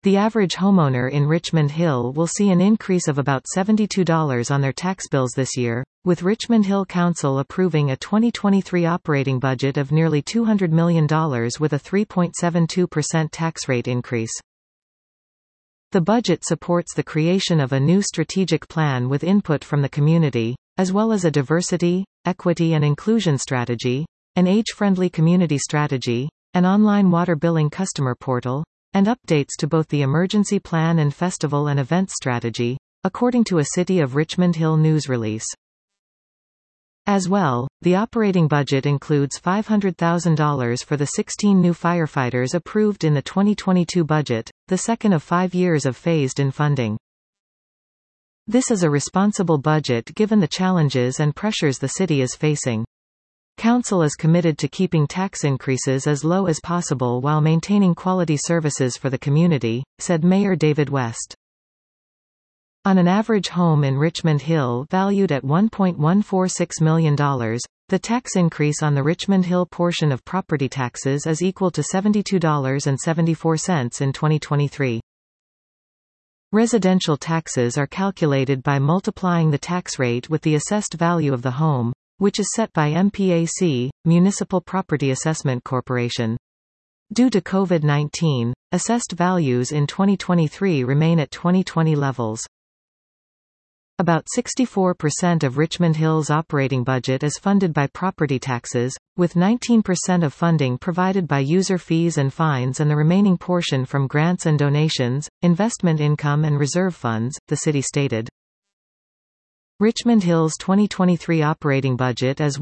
The average homeowner in Richmond Hill will see an increase of about $72 on their tax bills this year, with Richmond Hill Council approving a 2023 operating budget of nearly $200 million with a 3.72% tax rate increase. The budget supports the creation of a new strategic plan with input from the community, as well as a diversity, equity and inclusion strategy, an age-friendly community strategy, an online water billing customer portal, and updates to both the emergency plan and festival and events strategy, according to a City of Richmond Hill news release. As well, the operating budget includes $500,000 for the 16 new firefighters approved in the 2022 budget, the second of 5 years of phased-in funding. This is a responsible budget given the challenges and pressures the city is facing. Council is committed to keeping tax increases as low as possible while maintaining quality services for the community, said Mayor David West. On an average home in Richmond Hill valued at $1.146 million, the tax increase on the Richmond Hill portion of property taxes is equal to $72.74 in 2023. Residential taxes are calculated by multiplying the tax rate with the assessed value of the home, which is set by MPAC, Municipal Property Assessment Corporation. Due to COVID-19, assessed values in 2023 remain at 2020 levels. About 64% of Richmond Hill's operating budget is funded by property taxes, with 19% of funding provided by user fees and fines and the remaining portion from grants and donations, investment income and reserve funds, the city stated. Richmond Hill's 2023 operating budget is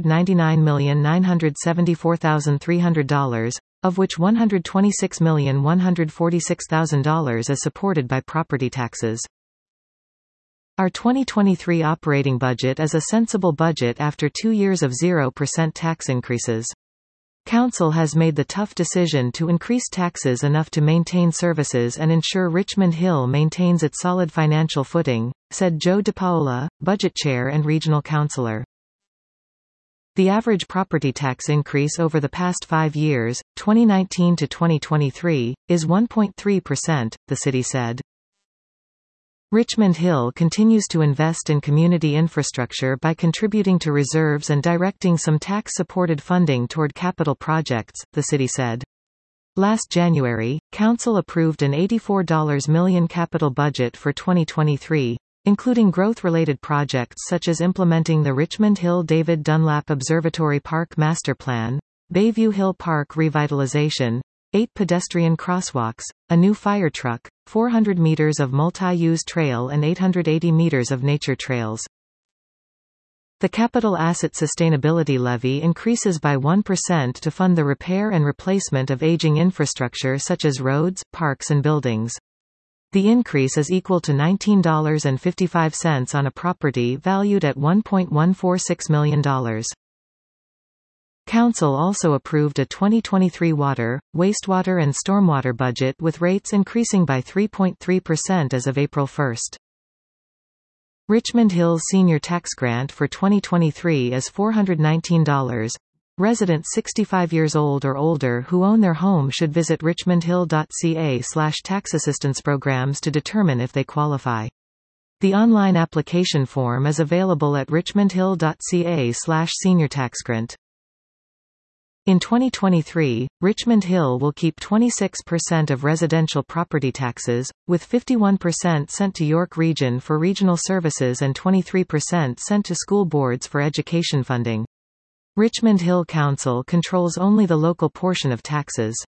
$199,974,300, of which $126,146,000 is supported by property taxes. Our 2023 operating budget is a sensible budget after 2 years of 0% tax increases. Council has made the tough decision to increase taxes enough to maintain services and ensure Richmond Hill maintains its solid financial footing, said Joe DePaola, budget chair and regional councillor. The average property tax increase over the past 5 years, 2019 to 2023, is 1.3%, the city said. Richmond Hill continues to invest in community infrastructure by contributing to reserves and directing some tax-supported funding toward capital projects, the city said. Last January, Council approved an $84 million capital budget for 2023, including growth-related projects such as implementing the Richmond Hill David Dunlap Observatory Park Master Plan, Bayview Hill Park revitalization, 8 pedestrian crosswalks, a new fire truck, 400 meters of multi-use trail and 880 meters of nature trails. The Capital Asset Sustainability Levy increases by 1% to fund the repair and replacement of aging infrastructure such as roads, parks and buildings. The increase is equal to $19.55 on a property valued at $1.146 million. Council also approved a 2023 water, wastewater and stormwater budget with rates increasing by 3.3% as of April 1. Richmond Hill's senior tax grant for 2023 is $419. Residents 65 years old or older who own their home should visit richmondhill.ca/tax-assistance programs to determine if they qualify. The online application form is available at richmondhill.ca/seniortaxgrant. In 2023, Richmond Hill will keep 26% of residential property taxes, with 51% sent to York Region for regional services and 23% sent to school boards for education funding. Richmond Hill Council controls only the local portion of taxes.